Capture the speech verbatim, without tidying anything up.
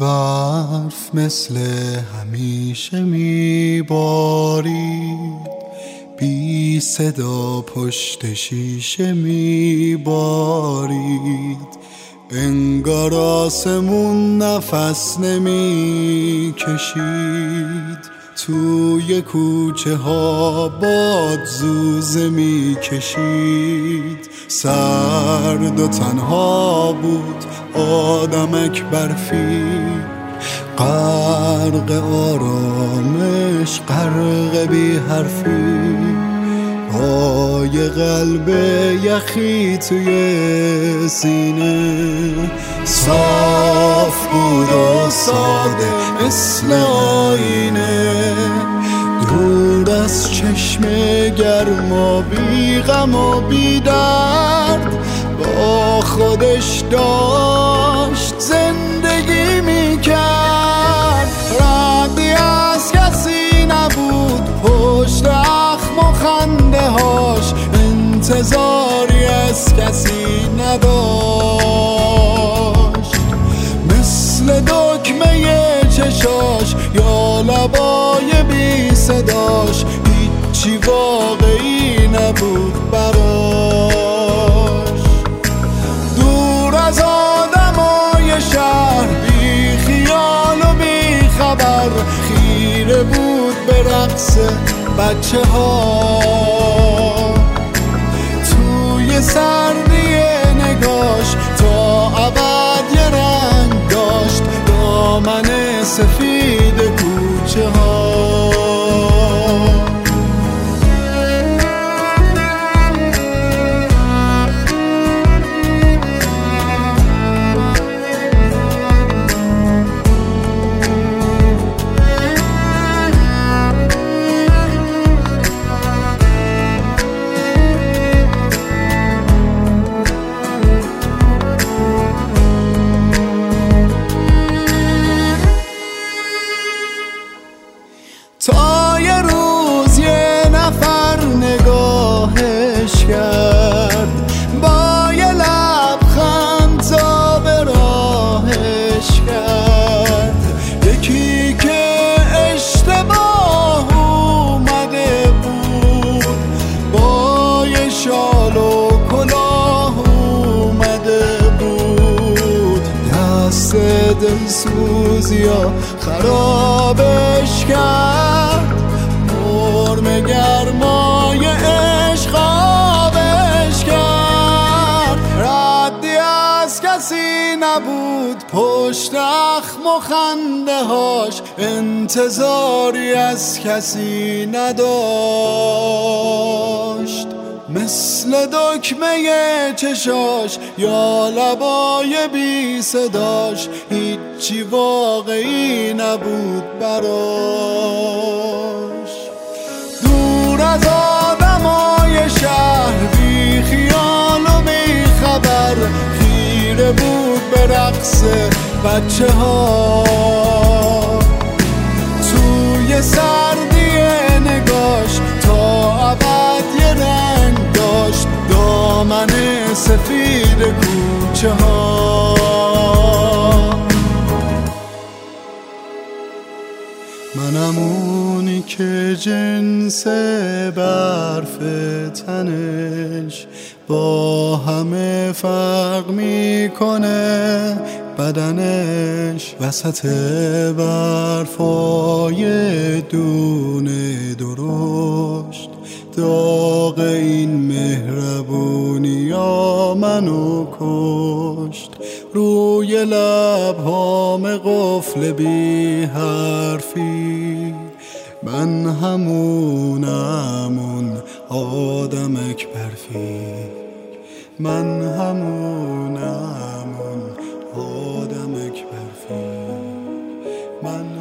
برف مثل همیشه میبارید، بی صدا پشت شیشه میبارید. انگار آسمون نفس نمی کشید، توی کوچه ها باد زوزه می کشید. سرد و تنها بود آدمک برفی، غرق آرامش غرق بی حرفی. پای قلب یخی توی سینه، صاف بود و ساده مثل آینه. دور از چشم گرم و بی غم و بی درد، با خودش داشت زندگی میکرد. ردی از کسی نبود پشت اخم و خنده هاش، انتظاری از کسی نداشت. مثل دکمه چشاش یا لبای بی صداش، هیچی واقعی نبود براش. دور از آدمای شهر، بی خیال و بی خبر، خیره بود به رقص بچه ها. توی سردی نگاش تا ابد یه رنگ داشت، دامن سفید کوچه ها. تا یه روز یه نفر نگاهش کرد، با یه لبخند تا به راهش کرد. یکی که اشتباه اومده بود، با یه شال و کلاه اومده بود. دست دلسوزیا خرابش کرد، مرم گرمای عشق آبش کرد. ردی از کسی نبود پشت اخم و خنده هاش، انتظاری از کسی نداشت. مثل دکمه چشاش یا لبای بی صداش، هیچی واقعی نبود براش. دور از آدمای شهر، بی خیال و بی خبر، خیره بود به رقص بچه ها. توی سردی نگاش تا ابد یه رنگ داشت، دامن سفید کوچه ها. منم اونی که جنس برف تنش با همه فرق میکنه بدنش. وسط برفای دونه درشت، داغ این مهربونی ها منو کشت. روی لبهام قفل بی حرفی، من همونم اون آدمک برفی. من همونم اون آدمک برفی. من